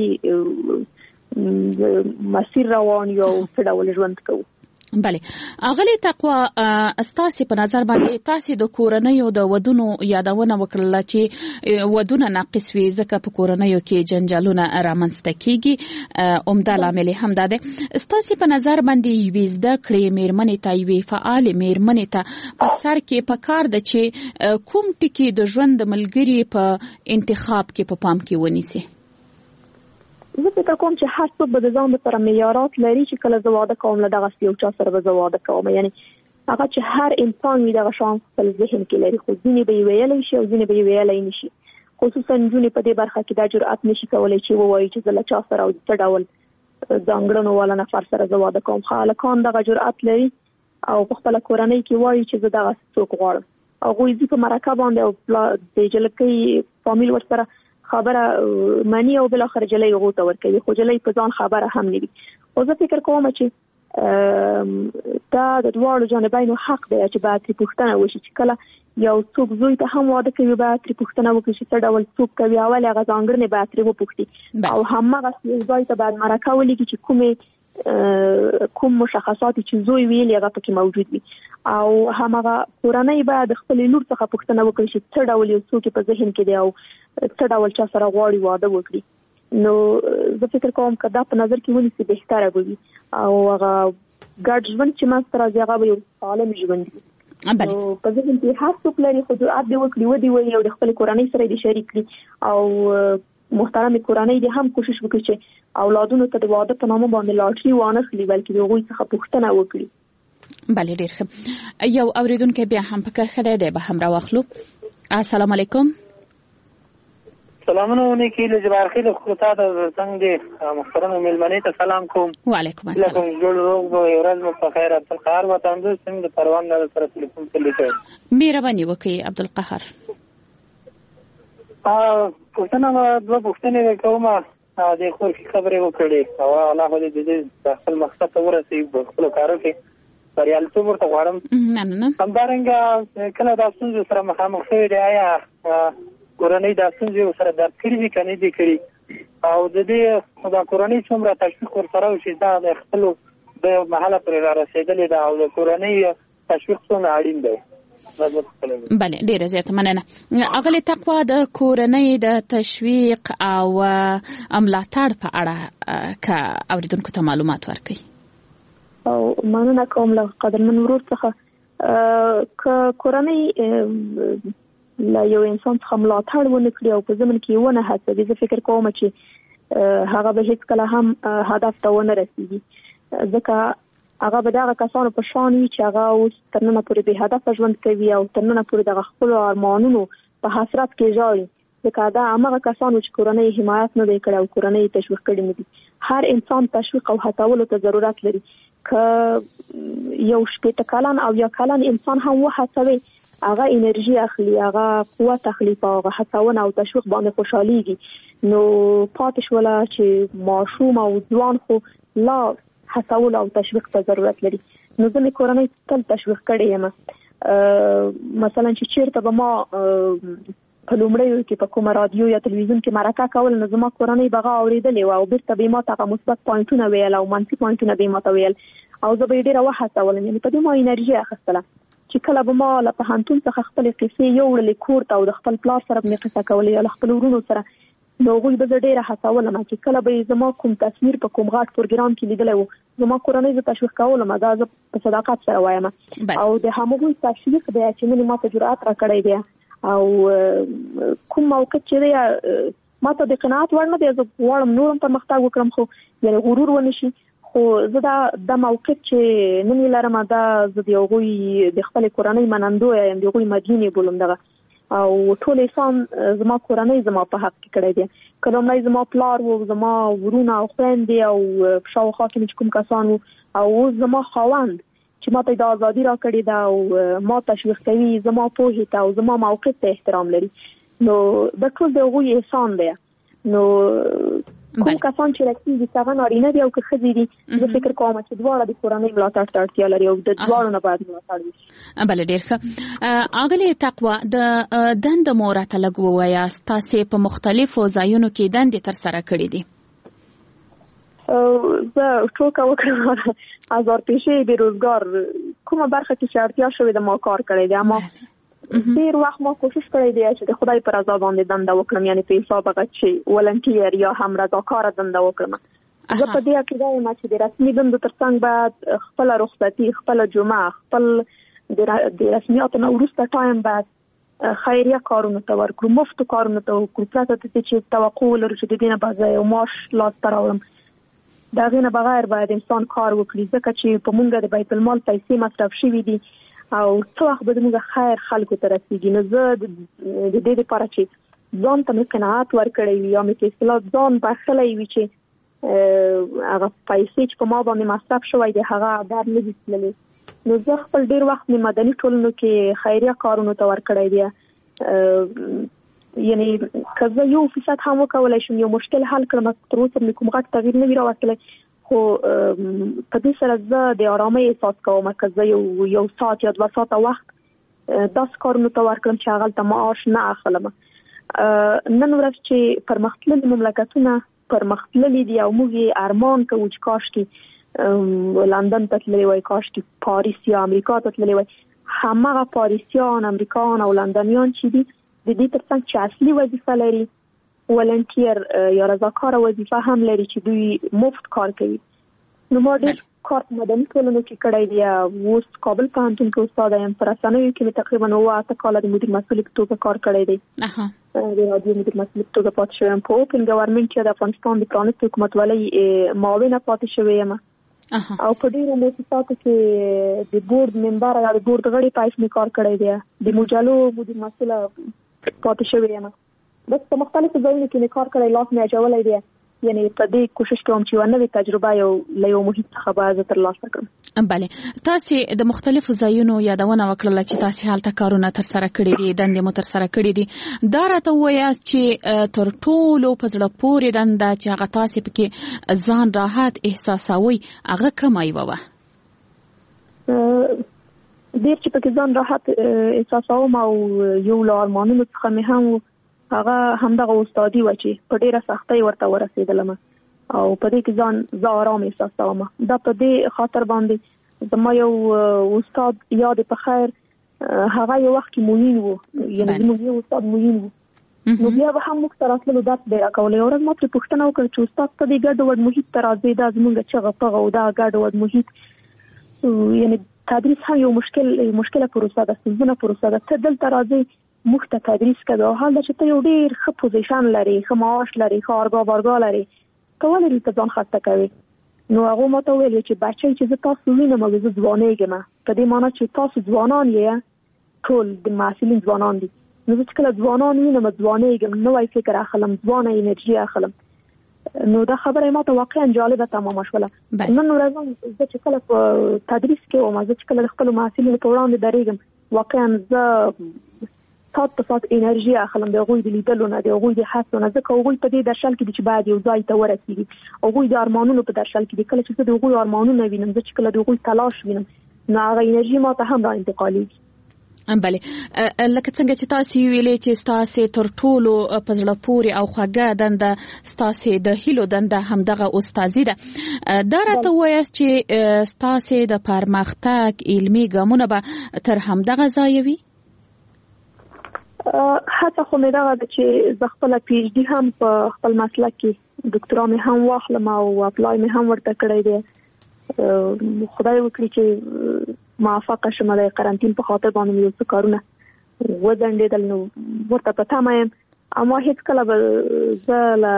مسیر روان یو څه ډول ژوند کوو بله اغلی تقوا استاسي په نظر باندې تاسو د کورنۍ او د ودونو یادونه وکړه چې ودونه ناقص وي ځکه په کورنۍ کې جنجالونه رامنځته کیږي عمده لامل هم ده استاسي په نظر باندې وېزده کړې میرمنې ته وی فعال میرمنې ته په سر کې په کار د چې کوم ټکی د ژوند ملګری په انتخاب کې په پام کې ونیسي زه فکر کوم چې هر څوک به د ځان لپاره معیارات لري چې کله زه واده کوم له دغه یو چا سره به زه واده کوم یعنی هغه چې هر انسان وي دغه شان خپل ذهن کې لري خو ځینې به ویلی شي او ځینې به ویلی نشي خصوصا نجونې په دې برخه کې دا جرأت نشي کولی چې ووایي چې زه له چا سره او څه ډول ځانګړنو والا نفر سره زه واده کوم خو هلکان دغه جرأت لري او په خپله کورنۍ کې وایي چې زه دغه څوک غواړم هغوی ځي په مرکه باندې او د جلکۍ فامیل ورسره خبره مانی او بل اخر جلې غوته ورکوي خو جلې په ځان خبره هم نه وي او زه فکر کوم چې دا د دوه جانبینو حق دی چې باید پوښتنه وشي چې کله یو څوک زوی ته هم واده کوي باید پوښتنه وکړي چې څه ډول څوک کوي اول هغه ځانګړنې باید ترې وپوښتي او همغه یو ځای ته باید مرکه ولیکي چې کومې کوم مشخصات چې زوی ویلي هغه پکې موجود وي او همغه کورنۍ باید خپل لور څخه پوښتنه وکړي چې څه ډول یو څوک په ذهن کې دی او څه ډول چا سره غواړي واده وکړي نو زه فکر کوم که دا په نظر کې ونیسي بهتره به وي او هغه ګډ ژوند چې منځته راځي هغه به یو سالم ژوند وي نو په ذهن کې هر څوک لري خو جرأت دې وکړي ودې وایي او د خپلې کورنۍ سره دې شریک کړي او محترمې کورنۍ دې هم کوشش وکړي چې اولادونو ته د واده په نامه باندې لاټري وانخلي بلکې د هغوی څخه پوښتنه وکړي بله ډېر ښه یو اوریدونکی بیا هم په کرښه دی به هم راواخلو السلام علیکم سلامونه ونکي له جبارخیل خطا د څنګه محترم ملمنې ته سلام کوم وعلیکم السلام لکه جوړ روغ به ورځ مو په خیر عبدالقهار وطن د څنګه پروان نه سره ټلیفون کړی مهرباني وکړئ عبدالقهار ا پښتنه دوه پښتنې کومه د خور خبرې وکړې او الله دې دې خپل مقصد ته ورسېږي په خپل کارو کې بریالیتوب ورته غواړم نه نه نه همدارنګه کله د ستونزو سره مخامخ شوي دی آیا کورنۍ د ستونزو سره درد کړي دي که نه دي کړي او د دې د کورنۍ څومره تشویق ورسره وشي دا د خپلو د محله پرې را رسېدلې ده او د کورنۍ تشویق څومره اړین دی بله ډیره زیاته مننه اغلی تقوا د کورنۍ د تشویق او ملاتړ په اړه که اوریدونکو ته معلومات ورکړي او مننه کوم له قدرمن ورور څخه که کورنۍ له یو انسان څخه ملاتړ ونه کړي او په ضمن کې ونه هڅوي زه فکر کوم چې هغه به هیڅکله هم هدف ته ونه رسېږي ځکه هغه به دغه کسانو په شان وي چې هغه اوس تر ننه پورې بې هدفه ژوند کوي او تر ننه پورې دغه خپلو ارمانونو په حسرت کې ژاړي ځکه دا همغه کسان چې کورنۍ حمایت نه دی کړی او کورنۍ تشویق کړي نه دي هر انسان تشویق او هڅولو ته ضرورت لري که یو شپېته کلن او یا کلن انسان هم وهڅوي هغه انرژي اخلي هغه قوت اخلي په هغه هڅونه او تشویق باندې خوشحاليږي نو پاتې شوله چې ماشوم او ځوان خو لا هڅول او تشویق ته ضرورت لري نو زه مې کورنۍ تل تشویق کړې یم. مثلا چې چیرته به ما په لومړیو کې په کومه رادیو یا تلویزیون کې مرکه کول، نو زما کورنۍ به هغه اورېدلې وه او بیرته به یې ما ته هغه مثبت پوینټونه ویل او منفي پوینټونه به یې ما ته ویل او زه به یې ډېره وهڅولم. یعنې په دې ما انرژي اخیستله چې کله به ما له پوهنتون څخه خپلې قصې یوړلې کور ته او د خپل پلار سره به مې قصه کولې یا له خپلو وروڼو سره، نو هغوی به زه ډېره هڅولم چې کله به یې زما کوم تصویر په کوم غټ پروګرام کې لیدلی و، زما کورنۍ زه تشویق کولم، دا زه په صداقت سره وایم. او د همغوی تشویق دی چې نن ما ته جرأت راکړی دی او کوم موقف چې دی ما ته د قناعت وړ نه دی، زه غواړم نورم پرمختګ وکړم، خو یعنې غرور ونه شي. خو زه دا د موقف چې نن یې لرم، دا زه د هغوی د خپلې کورنۍ منندویه یم، د هغوی مدین یې بولم دغه، او ټول احسان زما کورنۍ زما په حق کې کړی دی. که لومړی زما پلار و، زما ورونه او خویندې او په شاوخوا کې چې کوم کسان وو، او اوس زما خاوند چې ما ته د ازادي راکړې ده او ما تشویق کوي زما پوهې ته او زما موقف ته احترام لري، نو د ټول د هغوی احسان دی. نو کوم کسان چې راکېږي چې هغه نارینه دي او که ښځې دي، زه فکر کوم چې دواړه د کورنۍ ملاتړ ته اړتیا لري او د دواړو نه باید ملاتړ وشي. بله، ډېر ښه. اغلې تقوا، د دنده مو راته لږ ووایاست، تاسې په مختلفو ځایونو کې دندې ترسره کړې دي؟ زه ټوکه وکړم، ازار پیشې بېروزګار کومه برخه کې چې اړتیا شوې ده ما کار کړی دی، اما ډېر وخت ما کوشش کړی دی چې د خدای پر رضا باندې دنده وکړم، یعنې په حساب هغه چې ولنټیر یا هم رضاکاره دنده وکړم. زه په دې عقیده یم چې د رسمي دندو ترڅنګ باید خپله رخصتي، خپله جمعه، خپل د رسمیاتو نه وروسته ټایم باید خیریه کارونو ته ورکړو، مفتو کارونو ته وکړو، پرته د دې چې توقع ولرو چې د دې نه به زه یو معاش لاسته راوړم. د هغې نه بغیر باید انسان کار وکړي، ځکه چې په مونږ د بیت المال پیسې مصرف شوي دي او څه وخت به زموږ خیر خلکو ته رسېږي. نو زه د دې دپاره چې ځان ته مې قناعت ورکړی وي یا مې په اصطلاح ځان بخښلی وي چې هغه پیسې چې په ما باندې مصرف شوی دی هغه در نه دي تللې، نو زه خپل ډېر وخت مې مدني ټولنو کې خیریه کارونو ته ورکړی دی. یعنې که زه یو فیصد هم وکولی شم یو مشکل حل کړم، تر اوسه مې کوم غټ تغییر نه وي راوستلی، خو په دې سره زه د آرامۍ احساس کوم که زه یو یو ساعت یا دوه ساعته وخت داسې کارونو ته ورکړم چې هغلته معاش نه اخلم. نن ورځ چې پرمختللي مملکتونه پرمختللي دي او موږ یې ارمان کوو چې کاشکې لندن ته تللی وای، کاشکې پاریس یا امریکا ته تللی وای، همغه پاریسیان، امریکایان او لندنیان چې دي د دې ترڅنګ چې اصلي وظیفه لري، ولنټیر یا رضاکاره وظیفه هم لري چې دوی مفت کار کوي. نو ما ډېر کار په مدني ټولنو کې کړی دی، اوس کابل پوهنتون کې استاده یم، په رسنیو کې مې تقریبا اوه اته کاله د مدیر مسؤل په توګه کار کړی دی، د رادیو مدیر مسؤل په توګه پاتې شوی یم، په اوپن ګورنمنټ یا د افغانستان د پرانیستې حکومتولۍ معاونه پاتې شوی یم، او په ډېرو مؤسساتو کې د بورډ ممبر یا د بورډ غړي په حیث مې کار کړی دی، د مجلو مدیر مسؤله پاتې شوی یم. بس په مختلفو ځایونو کې مې کار کړی، لاس مې اچولی دی، یعنې په دې کوشش کوم چې یوه نوې تجربه یو له یو محیط څخه به زه ترلاسه کړم. بله، تاسې د مختلفو ځایونو یادونه وکړله چې تاسې هلته کارونه ترسره کړي دي، دندې مو ترسره کړي دي، دا راته ووایاست چې تر ټولو په زړه پورې دنده چې هغه تاسې پکې ځان راحت احساسوئ هغه کومه یوه وه؟ ډېر چې پکې ځان راحت احساسوم او یو له ارمانونو څخه مې هم هغه همدغه استادي وه چې په ډېره سختۍ ورته ورسېدلم او په دې کې ځان زه آرام احساسوم. دا په دې خاطر باندې زما یو استاد یاد په خیر، هغه یو وخت کې معین و، یعنې زموږ یو استاد معین و، نو بیا به هم موږ ته راتللو درس به یې راکولی. یوه ورځ ما پرې پوښتنه وکړه چې استاد ته دې ګډوډ محیط ته راځې، دا زموږ چغه پغه او دا ګډوډ محیط، یعنې تدریس هم یو مشکل مشکله پروسه ده، ستونزمنه پروسه ده، ته دلته راځې موږ ته تدریس کوي، حال دا چې ته یو ډېر ښه پوزیشن لري، ښه معاش لري، ښه ارګا بارګا لري، ته ولې دلته ځان خسته کوې؟ نو هغو ما ته وویل چې بچی چې زه تاسو وینم او زه ځوانېږم، په دې معنی چې تاسو ځوانان یې، ټول د محصلین ځوانان دي، نو زه چې کله ځوانان وینم ځوانېږم، نوی فکر اخلم، ځوانه انرژي اخلم. نو دا خبره ما ته واقعا جالبه تمامه شوله. نن ورځ زه چې کله په تدریس کې وم، زه چې کله د خپلو محصلینو په وړاندې درېږم، واقعا زه سات په سات انرژي اخلم د هغوی د لیدلو نه، د هغوی د هڅو نه، ځکه هغوی په دې درشل کې دي چې باید یو ځای ته ورسېږي، هغوی د ارمانونو په درشل کې دي. کله چې زه د هغوی ارمانونه وینم، زه چې کله د هغوی تلاش وینم، نو هغه انرژي ما ته هم را انتقالېږي. بله لکه څنګه چې تاسو ویلې چې تاسو تر ټولو په زړه پورې او خوږه دنده تاسو د هیلو دنده همدغه استادي ده. دا راته وایي چې تاسو د پرمختګ علمي ګامونه به تر همدغه ځای وي. حتی خو مې دا ده چې ز خپل پی ایچ ډي هم په خپل مسلک کې ډاکټرا مې هم واخلم او اپلای مې هم ورته کړی دی. خدای وکړي چې موافقه شمه د قرنټین په خاطر باندې یو څه کارونه وځنډېدل، نو ورته پته ما یم. اما هیڅ کله به زه له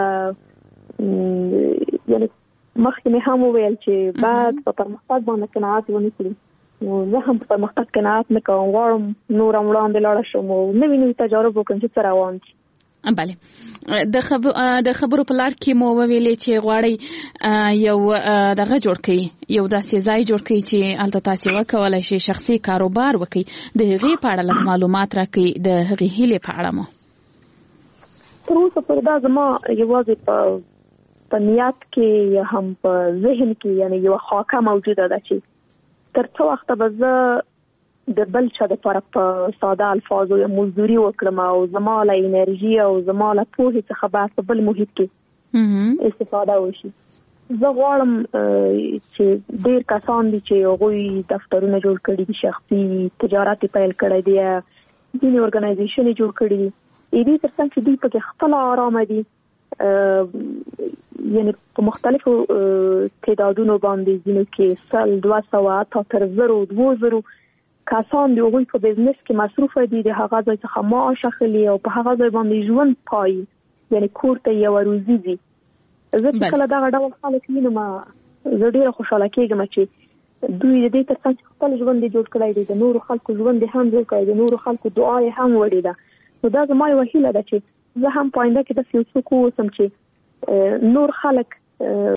یعنی مخکې مې هم وویل چې بعد په پرمختګ باندې قناعت ونه کړي، نو زه هم په پرمختګ قناعت نه کوم، غواړم نور هم وړاندې لاړه شم او نوي نوي تجارب وکړم چې څه روان دي. بله د خبرو د خبرو په لار کې مو ویلې چې غواړي یو دغه جوړ کړي، یو داسې ځای جوړ کړي چې الته تاسو وکولای شي شخصي کاروبار وکړي. د هغې په اړه لږ معلومات راکړئ، د هغې هیلې په اړه مو. تر اوسه پورې دا زما یوازې په په نیت کې یا هم په ذهن کې یعنی یو خاکه موجوده ده چې تر څو وخت به زه د بل چا د لپاره په ساده الفاظو یا مزدوري وکړم او زما له انرژي او زما له پوهې څخه به په بل محیط کې استفاده وشي. زه غواړم چې ډېر کسان دي چې هغوی دفترونه جوړ کړي دي، شخصي تجارت پیل کړی دی، ځینې ارګنایزیشن جوړ کړي دي. دې ترڅنګ چې دوی پکې خپل آرامه دي، یعنی په مختلفو تعدادونو باندې ځینو کې سل دوه سوه تا تر زرو دوه زرو کسان دی هغوی په بزنس کې مصروف دي، د هغه ځای څخه معاش اخلي او په هغه ځای باندې ژوند پای یعنی کور ته یو روزي دي. زه چې کله دا ډول خلک وینم زه ډیره خوشاله کېږم چې دوی د دې ترڅنګ خپل ژوند جوړ کړی دی، د نورو خلکو ژوند هم جوړ کړی دی، د نورو خلکو دعای هم وړي ده. نو دا زما یوه هیله ده چې زه هم په آینده کې داسې یو څوک اوسم چې نور خلک